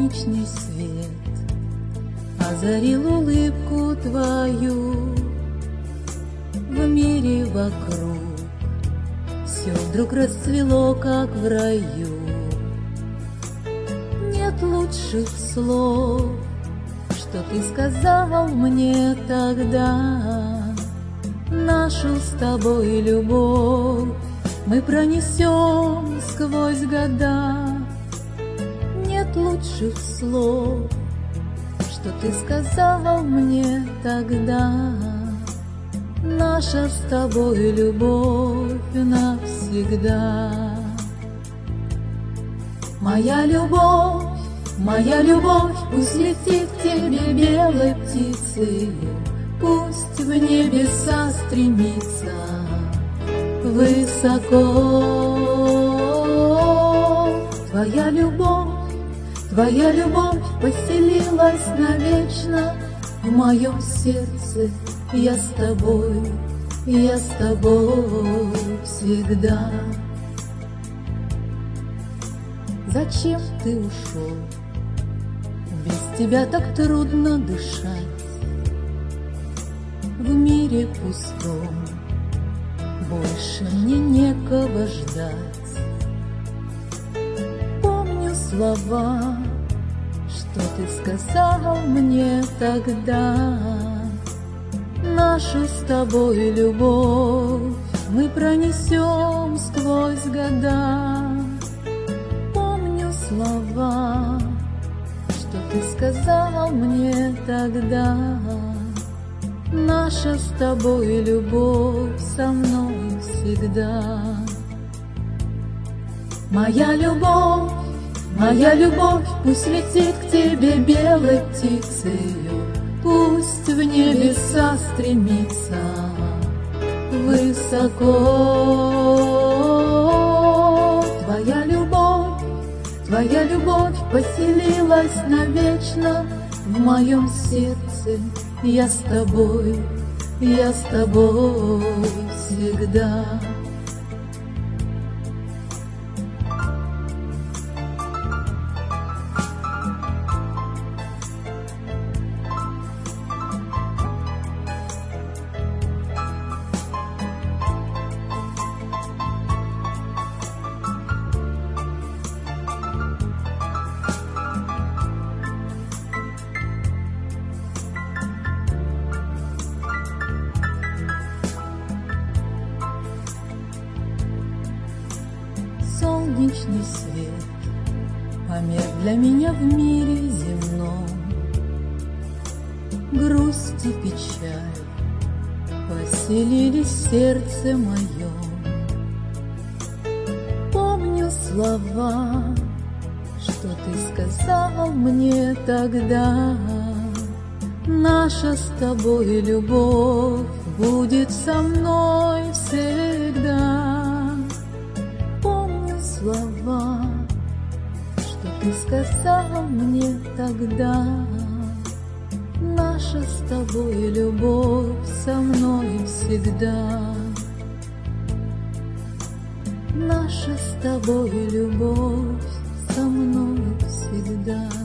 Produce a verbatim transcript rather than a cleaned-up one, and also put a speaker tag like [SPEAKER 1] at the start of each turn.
[SPEAKER 1] Солнечный свет озарил улыбку твою. В мире вокруг все вдруг расцвело, как в раю. Нет лучших слов, что ты сказал мне тогда. Нашу с тобой любовь мы пронесем сквозь года. Нет лучших слов, что ты сказал мне тогда. Наша с тобой любовь навсегда. Моя любовь, моя любовь, пусть летит к тебе белой птицей, пусть в небеса стремится высоко. Твоя любовь, твоя любовь поселилась навечно в моем сердце. Я с тобой, я с тобой всегда. Зачем ты ушел? Без тебя так трудно дышать. В мире пустом больше мне некого ждать. Помню слова, что ты сказал мне тогда. Нашу с тобой любовь мы пронесем сквозь года. Помню слова, что ты сказал мне тогда. Наша с тобой любовь со мной всегда. Моя любовь, моя любовь, пусть летит к тебе белой птицею, пусть в небеса стремится высоко. Твоя любовь, твоя любовь поселилась навечно в моем сердце. Я с тобой, я с тобой всегда. Солнечный свет померк для меня в мире земном. Грусть и печаль поселились в сердце моем. Помню слова, что ты сказал мне тогда. Наша с тобой любовь будет со мной всегда. Слова, что ты сказал мне тогда. Наша с тобой любовь со мной всегда. Наша с тобой любовь со мной всегда.